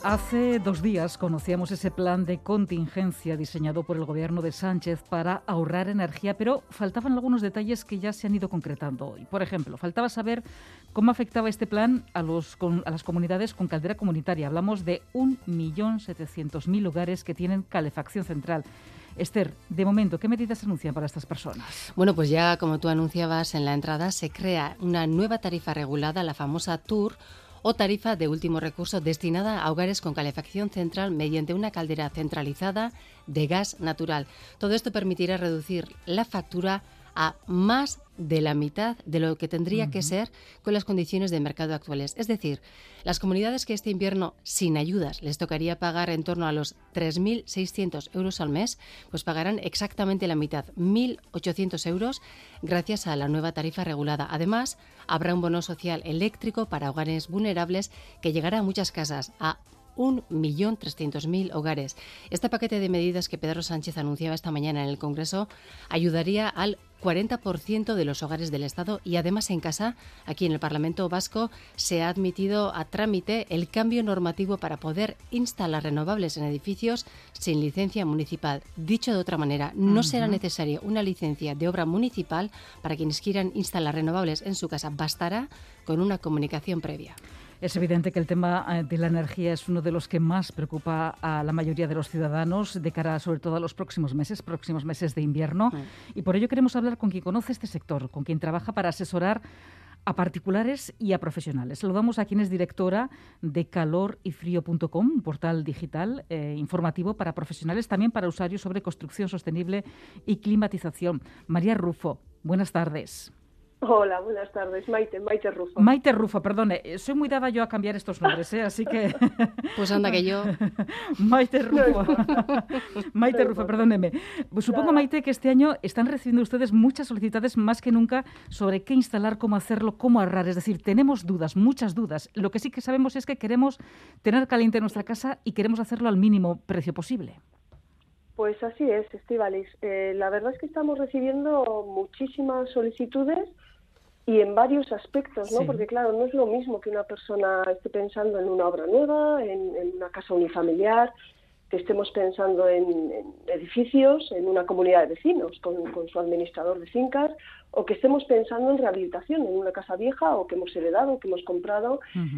Hace 2 días conocíamos ese plan de contingencia diseñado por el gobierno de Sánchez para ahorrar energía, pero faltaban algunos detalles que ya se han ido concretando hoy. Por ejemplo, faltaba saber cómo afectaba este plan a las comunidades con caldera comunitaria. Hablamos de 1.700.000 hogares que tienen calefacción central. Esther, de momento, ¿qué medidas se anuncian para estas personas? Bueno, pues ya como tú anunciabas en la entrada, se crea una nueva tarifa regulada, la famosa TUR, o tarifa de último recurso destinada a hogares con calefacción central mediante una caldera centralizada de gas natural. Todo esto permitirá reducir la factura a más de la mitad de lo que tendría que ser con las condiciones de mercado actuales. Es decir, las comunidades que este invierno sin ayudas les tocaría pagar en torno a los 3.600 euros al mes, pues pagarán exactamente la mitad, 1.800 euros, gracias a la nueva tarifa regulada. Además, habrá un bono social eléctrico para hogares vulnerables que llegará a muchas casas, a 1.300.000 hogares. Este paquete de medidas que Pedro Sánchez anunciaba esta mañana en el Congreso ayudaría al 40% de los hogares del Estado y además en casa, aquí en el Parlamento Vasco, se ha admitido a trámite el cambio normativo para poder instalar renovables en edificios sin licencia municipal. Dicho de otra manera, no será necesaria una licencia de obra municipal para quienes quieran instalar renovables en su casa. Bastará con una comunicación previa. Es evidente que el tema de la energía es uno de los que más preocupa a la mayoría de los ciudadanos de cara sobre todo a los próximos meses de invierno. Y por ello queremos hablar con quien conoce este sector, con quien trabaja para asesorar a particulares y a profesionales. Saludamos a quien es directora de caloryfrio.com, un portal digital informativo para profesionales, también para usuarios sobre construcción sostenible y climatización. María Rufo, buenas tardes. Hola, buenas tardes. Maite Rufo. Maite Rufo, perdone, soy muy dada yo a cambiar estos nombres, así que... Pues anda que yo... Maite Rufo. Maite Rufo, perdóneme. Pues supongo, Maite, que este año están recibiendo ustedes muchas solicitudes más que nunca sobre qué instalar, cómo hacerlo, cómo ahorrar. Es decir, tenemos dudas, muchas dudas. Lo que sí que sabemos es que queremos tener caliente nuestra casa y queremos hacerlo al mínimo precio posible. Pues así es, Estíbaliz. La verdad es que estamos recibiendo muchísimas solicitudes y en varios aspectos, ¿no? Sí. Porque, claro, no es lo mismo que una persona esté pensando en una obra nueva, en una casa unifamiliar, que estemos pensando en edificios, en una comunidad de vecinos, con su administrador de fincas, o que estemos pensando en rehabilitación, en una casa vieja o que hemos heredado, que hemos comprado.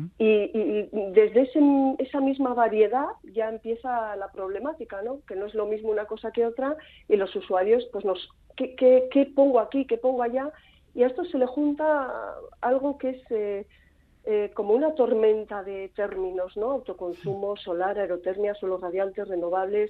Y desde esa misma variedad ya empieza la problemática, ¿no? Que no es lo mismo una cosa que otra, y los usuarios, pues ¿qué pongo aquí? ¿Qué pongo allá? Y a esto se le junta algo que es como una tormenta de términos, ¿no? Autoconsumo, solar, aerotermia, suelos radiantes, renovables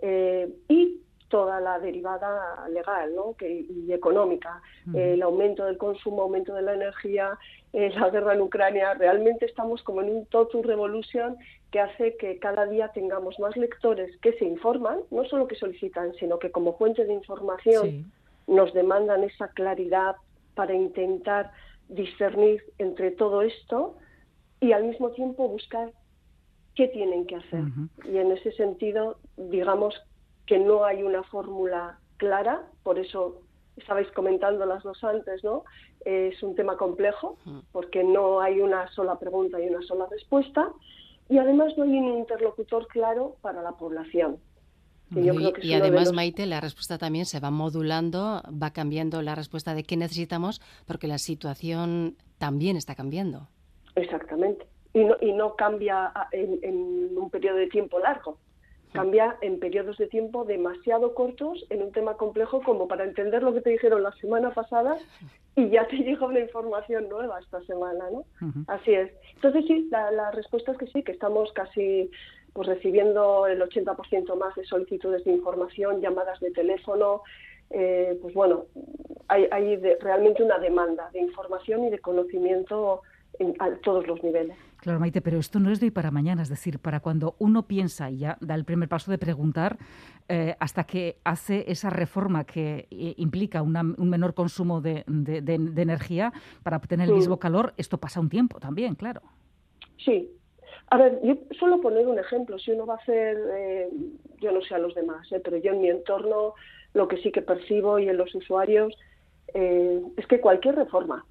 y toda la derivada legal, ¿no? Y económica. El aumento del consumo, aumento de la energía, la guerra en Ucrania. Realmente estamos como en un totum revolution que hace que cada día tengamos más lectores que se informan, no solo que solicitan, sino que como fuente de información nos demandan esa claridad para intentar discernir entre todo esto y al mismo tiempo buscar qué tienen que hacer. Y en ese sentido, digamos que no hay una fórmula clara, por eso estabais comentando las dos antes, ¿no? Es un tema complejo, porque no hay una sola pregunta y una sola respuesta, y además no hay un interlocutor claro para la población. Y además, Maite, la respuesta también se va modulando, va cambiando la respuesta de qué necesitamos, porque la situación también está cambiando. Exactamente. Y no cambia en un periodo de tiempo largo. Cambia en periodos de tiempo demasiado cortos en un tema complejo como para entender lo que te dijeron la semana pasada y ya te llega una información nueva esta semana, ¿no? Así es. Entonces sí, la respuesta es que sí, que estamos casi pues recibiendo el 80% más de solicitudes de información, llamadas de teléfono. Pues bueno, hay realmente una demanda de información y de conocimiento a todos los niveles. Claro, Maite, pero esto no es de hoy para mañana, es decir, para cuando uno piensa y ya da el primer paso de preguntar, hasta que hace esa reforma que implica un menor consumo de energía para obtener el mismo calor, esto pasa un tiempo también, claro. Sí. A ver, yo suelo poner un ejemplo. Si uno va a hacer, yo no sé a los demás, pero yo en mi entorno lo que sí que percibo y en los usuarios es que cualquier reforma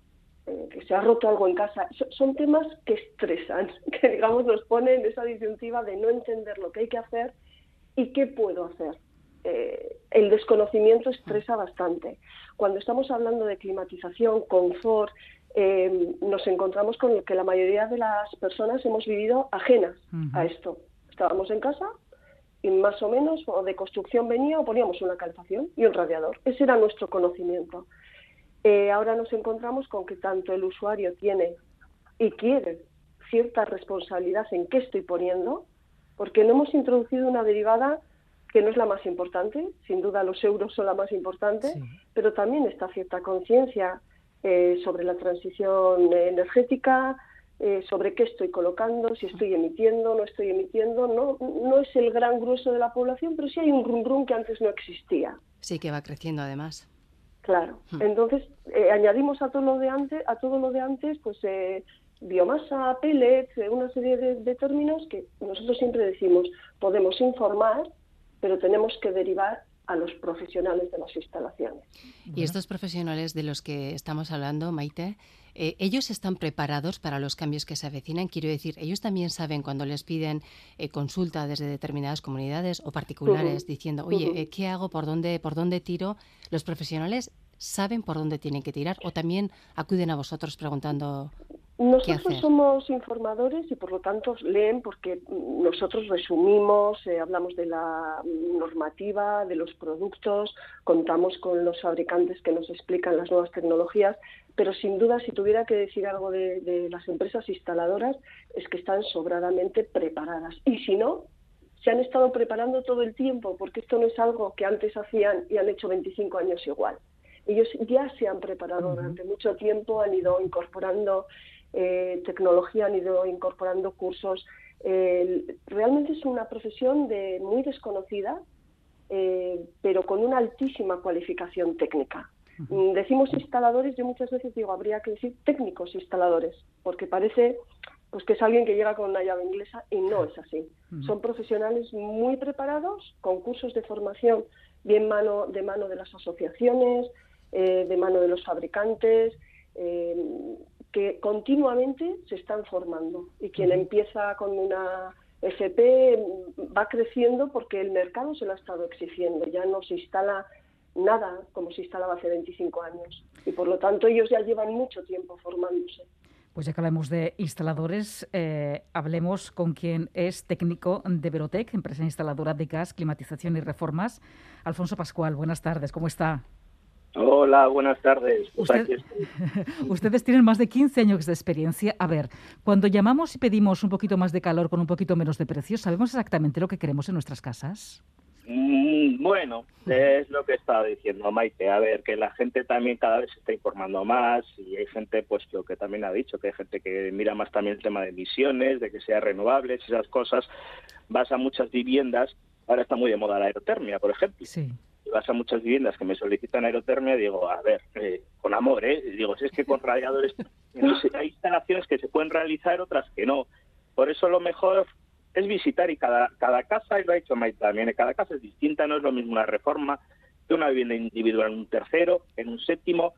que se ha roto algo en casa. Son temas que estresan, que digamos nos ponen esa disyuntiva de no entender lo que hay que hacer y qué puedo hacer. El desconocimiento estresa bastante. Cuando estamos hablando de climatización, confort, nos encontramos con que la mayoría de las personas hemos vivido ajenas a esto. Estábamos en casa y más o menos, o de construcción venía o poníamos una calefacción y un radiador. Ese era nuestro conocimiento. Ahora nos encontramos con que tanto el usuario tiene y quiere cierta responsabilidad en qué estoy poniendo, porque no hemos introducido una derivada que no es la más importante, sin duda los euros son la más importante, sí, pero también está cierta conciencia sobre la transición energética, sobre qué estoy colocando, si estoy emitiendo, no estoy emitiendo. No es el gran grueso de la población, pero sí hay un rum que antes no existía. Sí, que va creciendo además. Claro. Entonces, añadimos a todo lo de antes, pues biomasa, pellets, una serie de términos que nosotros siempre decimos, podemos informar, pero tenemos que derivar a los profesionales de las instalaciones. Y estos profesionales de los que estamos hablando, Maite, ¿ellos están preparados para los cambios que se avecinan? Quiero decir, ¿ellos también saben cuando les piden consulta desde determinadas comunidades o particulares diciendo, oye, ¿qué hago? ¿Por dónde tiro? ¿Los profesionales saben por dónde tienen que tirar o también acuden a vosotros preguntando qué hacer? Nosotros somos informadores y por lo tanto leen porque nosotros resumimos, hablamos de la normativa, de los productos, contamos con los fabricantes que nos explican las nuevas tecnologías, pero sin duda si tuviera que decir algo de las empresas instaladoras es que están sobradamente preparadas y si no, se han estado preparando todo el tiempo porque esto no es algo que antes hacían y han hecho 25 años igual. Ellos ya se han preparado durante mucho tiempo, han ido incorporando tecnología, han ido incorporando cursos. Realmente es una profesión muy desconocida, pero con una altísima cualificación técnica. Decimos instaladores, yo muchas veces digo, habría que decir técnicos instaladores, porque parece pues que es alguien que llega con una llave inglesa y no es así. Son profesionales muy preparados, con cursos de formación bien de mano de las asociaciones, de mano de los fabricantes, que continuamente se están formando y quien empieza con una FP va creciendo porque el mercado se lo ha estado exigiendo, ya no se instala nada como se instalaba hace 25 años y por lo tanto ellos ya llevan mucho tiempo formándose. Pues ya que hablamos de instaladores, hablemos con quien es técnico de Verotec, empresa instaladora de gas, climatización y reformas. Alfonso Pascual, buenas tardes, ¿cómo está? Hola, buenas tardes. Pues ustedes tienen más de 15 años de experiencia. A ver, cuando llamamos y pedimos un poquito más de calor con un poquito menos de precio, ¿sabemos exactamente lo que queremos en nuestras casas? Bueno, es lo que estaba diciendo Maite. A ver, que la gente también cada vez se está informando más y hay gente, pues lo que también ha dicho, que hay gente que mira más también el tema de emisiones, de que sea renovables, esas cosas. Vas a muchas viviendas, ahora está muy de moda la aerotermia, por ejemplo. Sí. Vas a muchas viviendas que me solicitan aerotermia y digo, a ver, con amor, digo, si es que con radiadores hay instalaciones que se pueden realizar, otras que no. Por eso lo mejor es visitar y cada casa, y lo ha dicho Maite también, cada casa es distinta, no es lo mismo una reforma que una vivienda individual en un tercero, en un séptimo.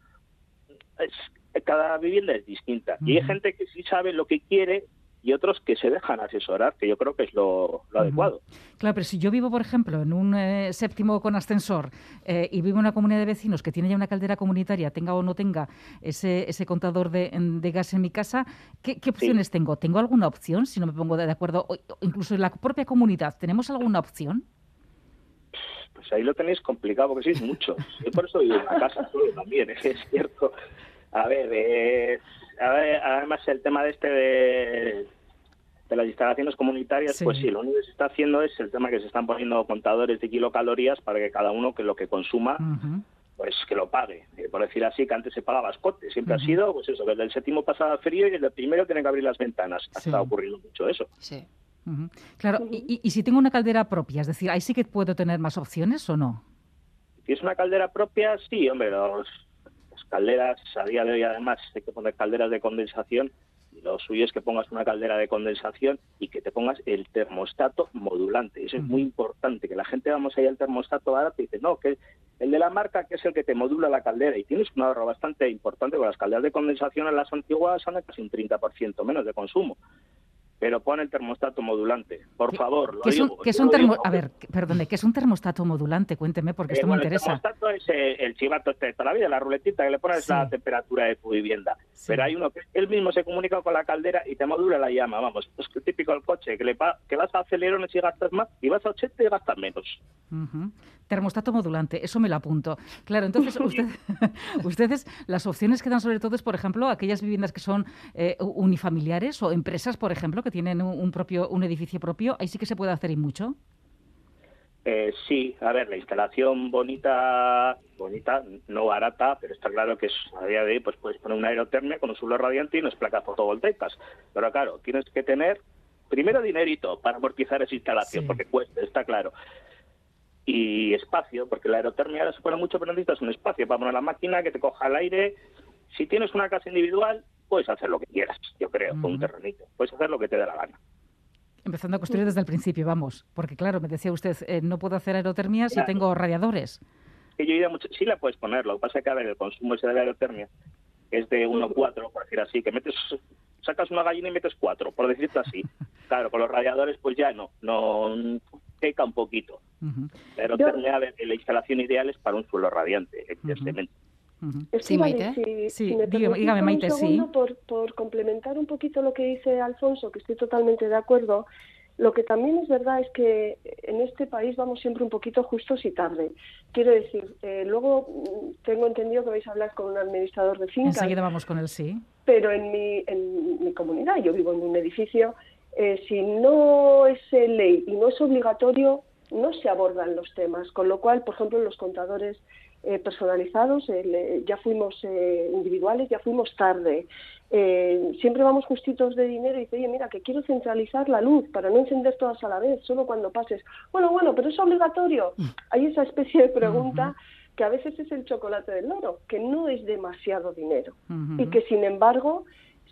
Cada vivienda es distinta. Y hay gente que sí sabe lo que quiere y otros que se dejan asesorar, que yo creo que es lo adecuado. Claro, pero si yo vivo, por ejemplo, en un séptimo con ascensor y vivo en una comunidad de vecinos que tiene ya una caldera comunitaria, tenga o no tenga ese contador de gas en mi casa, ¿qué opciones tengo? ¿Tengo alguna opción si no me pongo de acuerdo? O incluso en la propia comunidad, ¿tenemos alguna opción? Pues ahí lo tenéis complicado porque sois muchos. Yo por eso vivo en una casa solo también, es cierto. A ver, además el tema de las instalaciones comunitarias, sí. Pues sí, lo único que se está haciendo es el tema que se están poniendo contadores de kilocalorías para que cada uno que lo que consuma, pues que lo pague. Por decir así, que antes se pagaba escote. Siempre ha sido, pues eso, que desde el séptimo pasaba frío y desde el primero tienen que abrir las ventanas. Está ocurriendo mucho eso. Sí. Claro, y si tengo una caldera propia, es decir, ¿ahí sí que puedo tener más opciones o no? Si es una caldera propia, sí, hombre, las calderas, a día de hoy además hay que poner calderas de condensación, y lo suyo es que pongas una caldera de condensación y que te pongas el termostato modulante. Eso es muy importante, que la gente vamos ahí al termostato barato y dice, no, que El de la marca, que es el que te modula la caldera, y tienes un ahorro bastante importante, porque las calderas de condensación en las antiguas son casi un 30% menos de consumo. Pero pon el termostato modulante, por favor. A ver, perdone, ¿qué es un termostato modulante? Cuénteme, porque esto me interesa. El termostato es el chivato de toda la vida, la ruletita que le pones la temperatura de tu vivienda. Sí. Pero hay uno que él mismo se comunica con la caldera y te modula la llama. Vamos, es que típico del coche, que vas a acelerones y gastas más, y vas a 80 y gastas menos. Termostato modulante, eso me lo apunto. Claro, entonces ustedes, las opciones que dan sobre todo es, por ejemplo, aquellas viviendas que son unifamiliares o empresas, por ejemplo, que tienen un edificio propio, ahí sí que se puede hacer y mucho. Sí, a ver, la instalación bonita, no barata, pero está claro que a día de hoy pues puedes poner una aerotermia con un suelo radiante y unas placas fotovoltaicas. Pero claro, tienes que tener primero dinerito para amortizar esa instalación, porque cuesta, está claro. Y espacio, porque la aerotermia ahora se pone mucho, pero necesitas un espacio para poner la máquina que te coja el aire. Si tienes una casa individual, puedes hacer lo que quieras, yo creo, con un terrenito. Puedes hacer lo que te dé la gana. Empezando a construir desde el principio, vamos. Porque claro, me decía usted, no puedo hacer aerotermia si tengo radiadores. Sí la puedes poner, lo que pasa es que, a ver, el consumo ese de la aerotermia es de 1,4, por decir así, que sacas una gallina y metes 4, por decirte así. Claro, con los radiadores pues ya no seca un poquito. La aerotermia, la instalación ideal es para un suelo radiante, evidentemente. Sí, Maite. Si me dígame, Maite, segundo, por complementar un poquito lo que dice Alfonso, que estoy totalmente de acuerdo, lo que también es verdad es que en este país vamos siempre un poquito justos y tarde. Quiero decir, luego tengo entendido que vais a hablar con un administrador de fincas. Enseguida vamos con él, sí. Pero en mi comunidad, yo vivo en un edificio, si no es ley y no es obligatorio, no se abordan los temas. Con lo cual, por ejemplo, los contadores personalizados, ya fuimos individuales, ya fuimos tarde. Siempre vamos justitos de dinero y dice, oye, mira, que quiero centralizar la luz para no encender todas a la vez, solo cuando pases. Bueno, pero ¿es obligatorio? Hay esa especie de pregunta que a veces es el chocolate del loro, que no es demasiado dinero. Y que, sin embargo,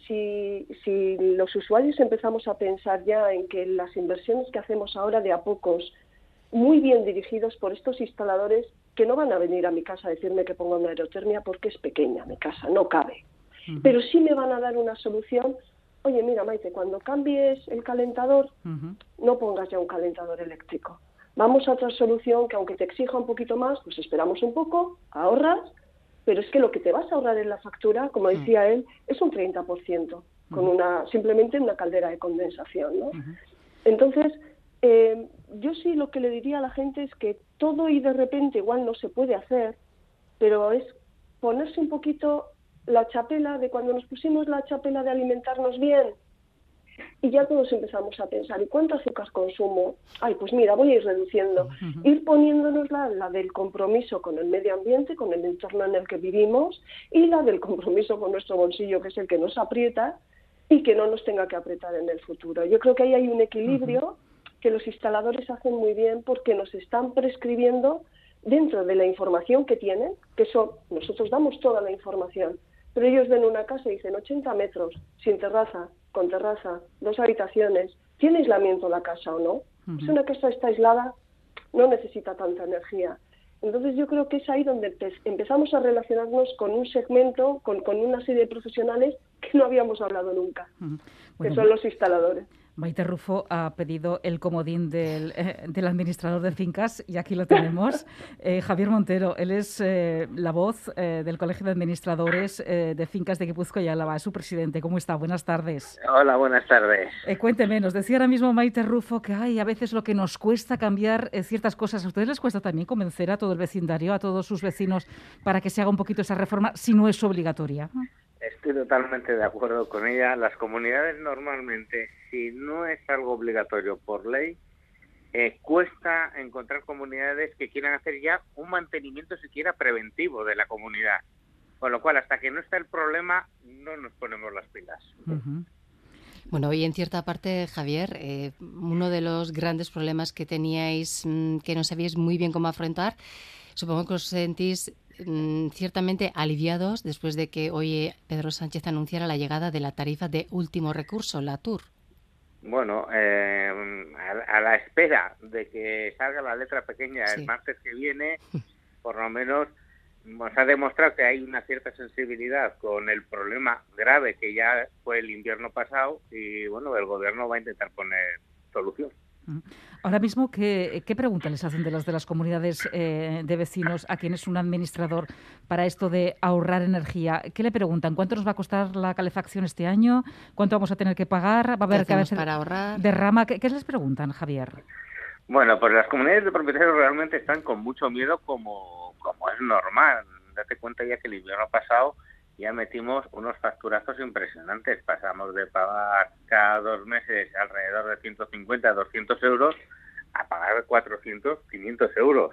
si los usuarios empezamos a pensar ya en que las inversiones que hacemos ahora de a pocos, muy bien dirigidos por estos instaladores, que no van a venir a mi casa a decirme que ponga una aerotermia porque es pequeña mi casa, no cabe. Pero sí me van a dar una solución. Oye, mira, Maite, cuando cambies el calentador, no pongas ya un calentador eléctrico. Vamos a otra solución que, aunque te exija un poquito más, pues esperamos un poco, ahorras, pero es que lo que te vas a ahorrar en la factura, como decía él, es un 30%, con simplemente una caldera de condensación, ¿no? Entonces, yo sí lo que le diría a la gente es que todo y de repente igual no se puede hacer, pero es ponerse un poquito la chapela de cuando nos pusimos la chapela de alimentarnos bien, y ya todos empezamos a pensar, ¿y cuánto azúcar consumo? Ay, pues mira, voy a ir reduciendo. Ir poniéndonos la del compromiso con el medio ambiente, con el entorno en el que vivimos, y la del compromiso con nuestro bolsillo, que es el que nos aprieta y que no nos tenga que apretar en el futuro. Yo creo que ahí hay un equilibrio que los instaladores hacen muy bien, porque nos están prescribiendo dentro de la información que tienen, que eso nosotros damos toda la información, pero ellos ven una casa y dicen 80 metros, sin terraza, con terraza, 2 habitaciones, ¿tiene aislamiento la casa o no? Si una casa está aislada, no necesita tanta energía. Entonces yo creo que es ahí donde empezamos a relacionarnos con un segmento, con una serie de profesionales que no habíamos hablado nunca, que son los instaladores. Maite Rufo ha pedido el comodín del administrador de fincas y aquí lo tenemos. Javier Montero, él es la voz del Colegio de Administradores de Fincas de Guipúzcoa y Álava, es su presidente. ¿Cómo está? Buenas tardes. Hola, buenas tardes. Cuénteme, nos decía ahora mismo Maite Rufo que a veces lo que nos cuesta cambiar ciertas cosas. ¿A ustedes les cuesta también convencer a todo el vecindario, a todos sus vecinos, para que se haga un poquito esa reforma si no es obligatoria? Estoy totalmente de acuerdo con ella. Las comunidades normalmente, si no es algo obligatorio por ley, cuesta encontrar comunidades que quieran hacer ya un mantenimiento siquiera preventivo de la comunidad. Con lo cual, hasta que no está el problema, no nos ponemos las pilas. Bueno, y en cierta parte, Javier, uno de los grandes problemas que teníais, que no sabíais muy bien cómo afrontar, supongo que os sentís ciertamente aliviados después de que hoy Pedro Sánchez anunciara la llegada de la tarifa de último recurso, la TUR. Bueno, a la espera de que salga la letra pequeña el martes que viene, por lo menos nos ha demostrado que hay una cierta sensibilidad con el problema grave que ya fue el invierno pasado y, bueno, el gobierno va a intentar poner solución. Ahora mismo, ¿qué preguntas les hacen de las comunidades de vecinos a quien es un administrador para esto de ahorrar energía? ¿Qué le preguntan? ¿Cuánto nos va a costar la calefacción este año? ¿Cuánto vamos a tener que pagar? ¿Va a haber que a veces para ahorrar? derrama? ¿Qué les preguntan, Javier? Bueno, pues las comunidades de propietarios realmente están con mucho miedo como es normal. Date cuenta ya que el invierno pasado ya metimos unos facturazos impresionantes. Pasamos de pagar cada 2 meses alrededor de 150 a 200 euros a pagar 400, 500 euros.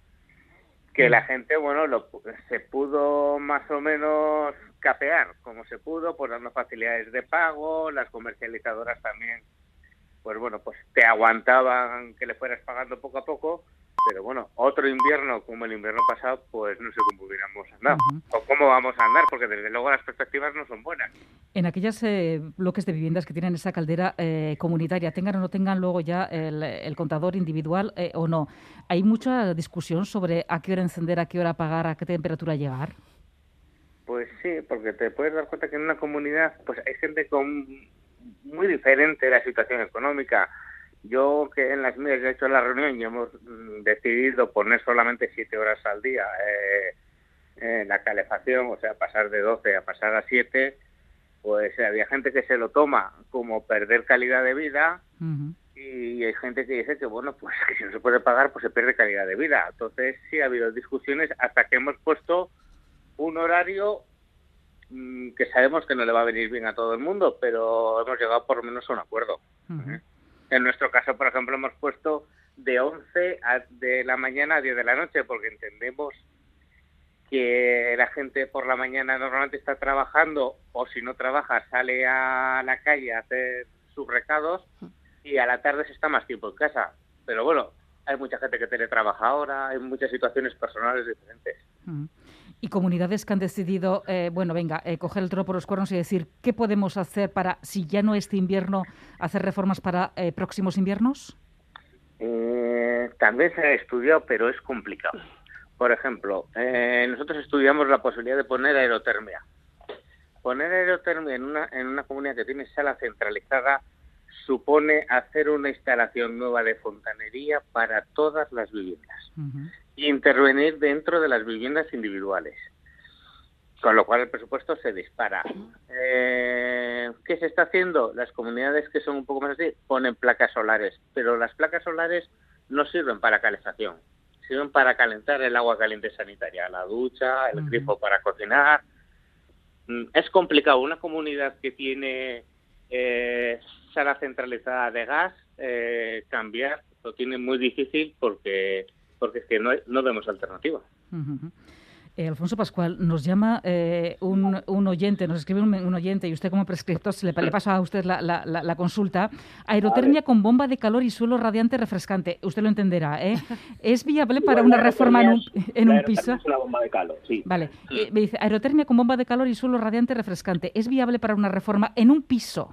Que la gente, bueno, se pudo más o menos capear como se pudo, pues dando facilidades de pago, las comercializadoras también, pues bueno, pues te aguantaban que le fueras pagando poco a poco. Pero bueno, otro invierno como el invierno pasado, pues no sé cómo hubiéramos andado o cómo vamos a andar, porque desde luego las perspectivas no son buenas. En aquellos bloques de viviendas que tienen esa caldera comunitaria, tengan o no tengan luego ya el contador individual o no, ¿hay mucha discusión sobre a qué hora encender, a qué hora apagar, a qué temperatura llegar? Pues sí, porque te puedes dar cuenta que en una comunidad pues hay gente con muy diferente la situación económica. Yo, que en las mías he hecho la reunión y hemos decidido poner solamente 7 horas al día la calefacción, o sea, pasar de 12 a pasar a 7, pues había gente que se lo toma como perder calidad de vida y hay gente que dice que, bueno, pues que si no se puede pagar, pues se pierde calidad de vida. Entonces, sí ha habido discusiones hasta que hemos puesto un horario que sabemos que no le va a venir bien a todo el mundo, pero hemos llegado por lo menos a un acuerdo. En nuestro caso, por ejemplo, hemos puesto de 11 de la mañana a 10 de la noche, porque entendemos que la gente por la mañana normalmente está trabajando, o si no trabaja sale a la calle a hacer sus recados, y a la tarde se está más tiempo en casa. Pero bueno, hay mucha gente que teletrabaja ahora, hay muchas situaciones personales diferentes. Y comunidades que han decidido, coger el toro por los cuernos y decir, ¿qué podemos hacer para, si ya no este invierno, hacer reformas para próximos inviernos? También se ha estudiado, pero es complicado. Por ejemplo, nosotros estudiamos la posibilidad de poner aerotermia. Poner aerotermia en una comunidad que tiene sala centralizada supone hacer una instalación nueva de fontanería para todas las viviendas. Intervenir dentro de las viviendas individuales, con lo cual el presupuesto se dispara. ¿Qué se está haciendo? Las comunidades que son un poco más así ponen placas solares, pero las placas solares no sirven para calefacción, sirven para calentar el agua caliente sanitaria, la ducha, el grifo para cocinar. Es complicado. Una comunidad que tiene sala centralizada de gas, cambiar lo tiene muy difícil porque es que no vemos alternativa. Alfonso Pascual, nos llama un oyente, nos escribe un oyente y usted como prescriptor le pasa a usted la consulta. Aerotermia con bomba de calor y suelo radiante refrescante. Usted lo entenderá, ¿eh? ¿Es viable para una reforma en un piso? Es una bomba de calor, sí. Vale. Me dice, aerotermia con bomba de calor y suelo radiante refrescante. ¿Es viable para una reforma en un piso?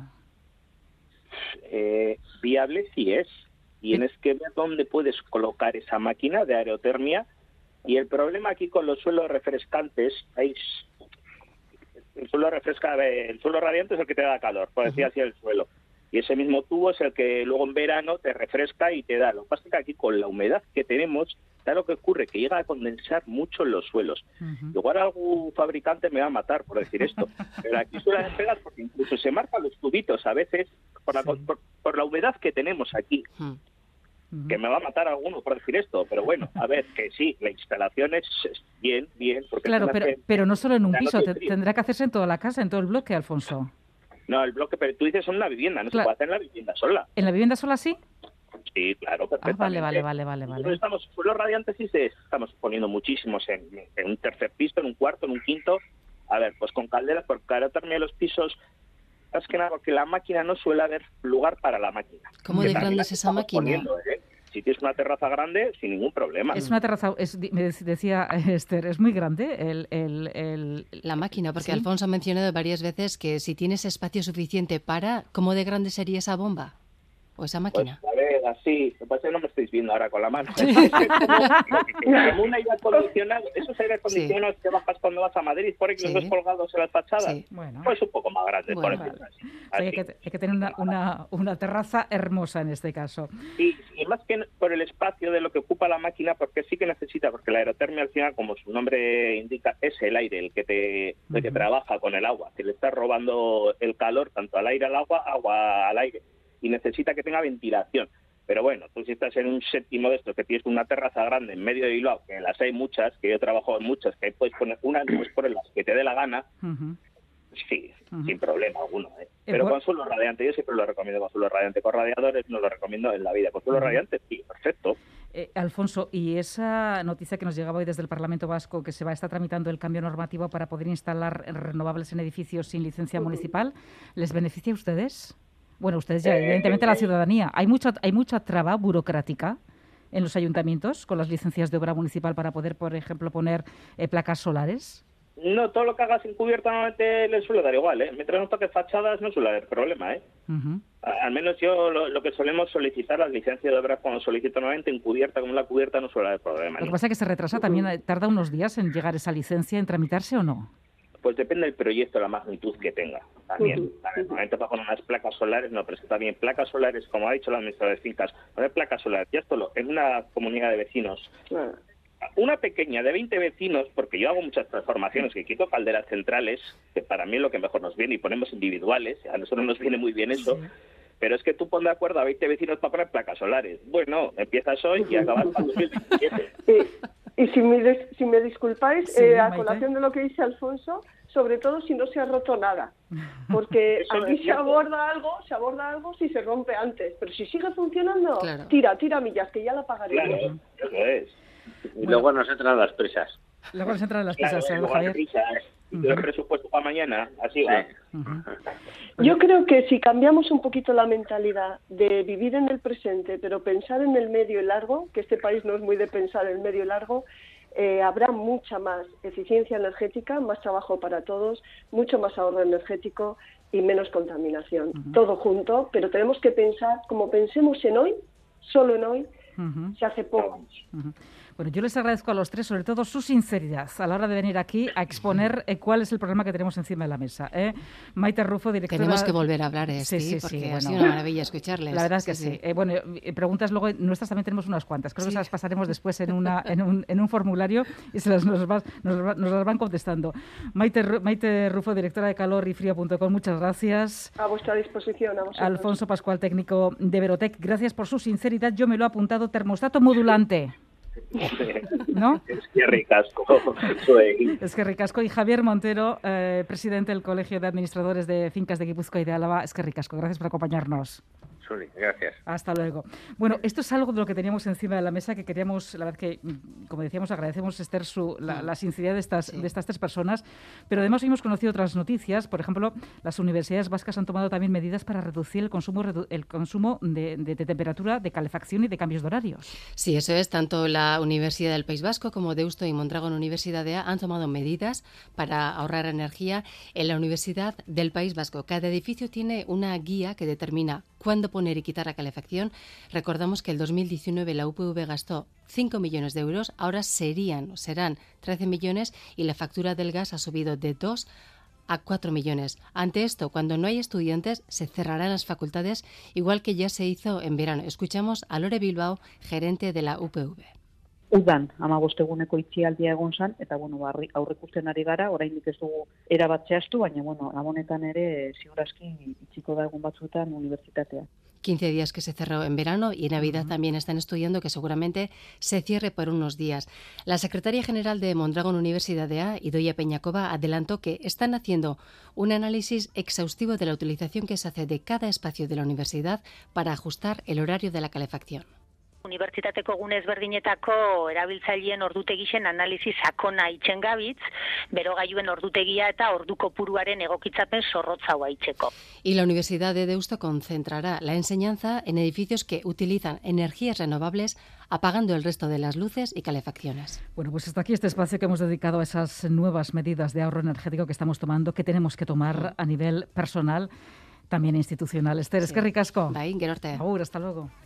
Viable sí es. Tienes que ver dónde puedes colocar esa máquina de aerotermia. Y el problema aquí con los suelos refrescantes, el suelo radiante es el que te da calor, por decir así, el suelo. Y ese mismo tubo es el que luego en verano te refresca y te da. Lo que pasa es que aquí con la humedad que tenemos, ¿sabes lo que ocurre? Que llega a condensar mucho en los suelos. Igual algún fabricante me va a matar por decir esto, pero aquí suelen pegar porque incluso se marcan los tubitos a veces por la humedad que tenemos aquí. Que me va a matar alguno por decir esto, pero bueno, a ver, que sí, la instalación es bien. Porque claro, pero no solo en un piso, tendrá que hacerse en toda la casa, en todo el bloque, Alfonso. No, el bloque, pero tú dices en una vivienda, no se puede hacer en la vivienda sola. ¿En la vivienda sola sí? Sí, claro, perfectamente. Vale. Estamos, suelos radiantes sí estamos poniendo muchísimos en un tercer piso, en un cuarto, en un quinto. A ver, pues con calderas, por aerotermia los pisos, es que nada, porque la máquina no suele haber lugar para la máquina. ¿Cómo de grande es esa máquina? Si tienes una terraza grande, sin ningún problema. Es una terraza, me decía Esther, es muy grande la máquina, porque ¿sí? Alfonso ha mencionado varias veces que si tienes espacio suficiente para, ¿cómo de grande sería esa bomba o esa máquina? Pues, a ver, así. Lo que pasa es que no me estáis viendo ahora con la mano. Como un aire acondicionado, esos aire acondicionados que bajas cuando vas a Madrid, por ahí que los ves colgados en las fachadas, pues un poco más grande. Por eso así. Hay que tener una terraza hermosa en este caso. Y más que por el espacio de lo que ocupa la máquina, porque sí que necesita, porque la aerotermia al final, como su nombre indica, es el aire el que trabaja con el agua, que le está robando el calor tanto al aire al agua, agua al aire, y necesita que tenga ventilación. Pero bueno, tú si estás en un séptimo de estos que tienes una terraza grande en medio de Bilbao, que las hay muchas, que yo trabajo en muchas, que ahí puedes poner una, puedes poner las que te dé la gana, sí, sin problema alguno. Pero con suelo radiante, yo siempre lo recomiendo con suelo radiante. Con radiadores no lo recomiendo en la vida. Con suelo radiante, sí, perfecto. Alfonso, y esa noticia que nos llegaba hoy desde el Parlamento Vasco, que está tramitando el cambio normativo para poder instalar renovables en edificios sin licencia municipal, ¿les beneficia a ustedes? Bueno, ustedes ya, evidentemente, la ciudadanía. ¿Hay mucha traba burocrática en los ayuntamientos con las licencias de obra municipal para poder, por ejemplo, poner placas solares? No, todo lo que hagas encubierto normalmente le suele dar igual, Mientras no toques fachadas no suele haber problema, Al menos yo lo que solemos solicitar, las licencias de obra cuando solicito normalmente encubierta, como la cubierta no suele haber problema. Lo que pasa es que se retrasa también, tarda unos días en llegar esa licencia, en tramitarse o no. Pues depende del proyecto, la magnitud que tenga. También, normalmente para poner unas placas solares, no, pero es que también placas solares, como ha dicho la administradora de fincas, poner placas solares, ya esto en una comunidad de vecinos, una pequeña de 20 vecinos, porque yo hago muchas transformaciones, que quito calderas centrales, que para mí es lo que mejor nos viene, y ponemos individuales, a nosotros nos viene muy bien eso, pero es que tú pon de acuerdo a 20 vecinos para poner placas solares. Bueno, empiezas hoy y acabas para 2027. Y si me disculpáis, a colación de lo que dice Alfonso, sobre todo si no se ha roto nada, porque aquí se aborda algo si se rompe antes, pero si sigue funcionando, tira millas, que ya la pagaremos. Claro, eso es. Y luego nos entran las prisas. Luego nos entran las prisas, Javier. El presupuesto para mañana, así va. Yo creo que si cambiamos un poquito la mentalidad de vivir en el presente, pero pensar en el medio y largo, que este país no es muy de pensar en el medio y largo, habrá mucha más eficiencia energética, más trabajo para todos, mucho más ahorro energético y menos contaminación. Todo junto, pero tenemos que pensar, como pensemos en hoy, solo en hoy, se hace poco. Bueno, yo les agradezco a los tres, sobre todo su sinceridad a la hora de venir aquí a exponer cuál es el problema que tenemos encima de la mesa. Maite Rufo, directora... Tenemos que volver a hablar, porque ha sido una maravilla escucharles. La verdad es que sí. Bueno, preguntas luego, nuestras también tenemos unas cuantas. Creo que se las pasaremos después en un formulario y nos las van contestando. Maite Rufo, directora de calorifrio.com, muchas gracias. A vuestra disposición. A vosotros. Alfonso Pascual, técnico de Verotec, gracias por su sinceridad. Yo me lo he apuntado, termostato modulante. ¿No? Es que ricasco. Es que ricasco. Y Javier Montero, presidente del Colegio de Administradores de Fincas de Guipúzcoa y de Álava. Es que ricasco. Gracias por acompañarnos. Gracias. Hasta luego. Bueno, esto es algo de lo que teníamos encima de la mesa que queríamos, la verdad que, como decíamos, agradecemos, Esther, la sinceridad de estas tres personas, pero además hemos conocido otras noticias. Por ejemplo, las universidades vascas han tomado también medidas para reducir el consumo de temperatura, de calefacción y de cambios de horarios. Sí, eso es. Tanto la Universidad del País Vasco como Deusto y Mondragon Universidadea han tomado medidas para ahorrar energía en la Universidad del País Vasco. Cada edificio tiene una guía que determina cuándo poner y quitar la calefacción. Recordamos que el 2019 la UPV gastó 5 millones de euros, ahora serán 13 millones y la factura del gas ha subido de 2 a 4 millones. Ante esto, cuando no hay estudiantes, se cerrarán las facultades, igual que ya se hizo en verano. Escuchamos a Lore Bilbao, gerente de la UPV. Udan, 15 eguneko itxialdia egon zan, eta aurrekusten ari gara, oraindik ez dugu erabat zehaztu, baina Gabonetan ere ziurazki itxiko da egun batzuetan unibertsitatea. 15 días que se cerró en verano y en Navidad también están estudiando que seguramente se cierre por unos días. La secretaria general de Mondragon Universidadea, Idoia Peñakova, adelantó que están haciendo un análisis exhaustivo de la utilización que se hace de cada espacio de la universidad para ajustar el horario de la calefacción. Unibertsitateko gune ezberdinetako erabiltzaileen ordutegien analisi sakona itzen gabitz, berogailuen ordutegia eta ordu kopuruaren egokitzapen zorrotza haitzeko. Y la Universidad de Deusto concentrará la enseñanza en edificios que utilizan energías renovables, apagando el resto de las luces y calefacciones. Bueno, pues hasta aquí este espacio que hemos dedicado a esas nuevas medidas de ahorro energético que estamos tomando, que tenemos que tomar a nivel personal, también institucional. Esther, es que ricasco. Bai, gero arte. Agur, hasta luego.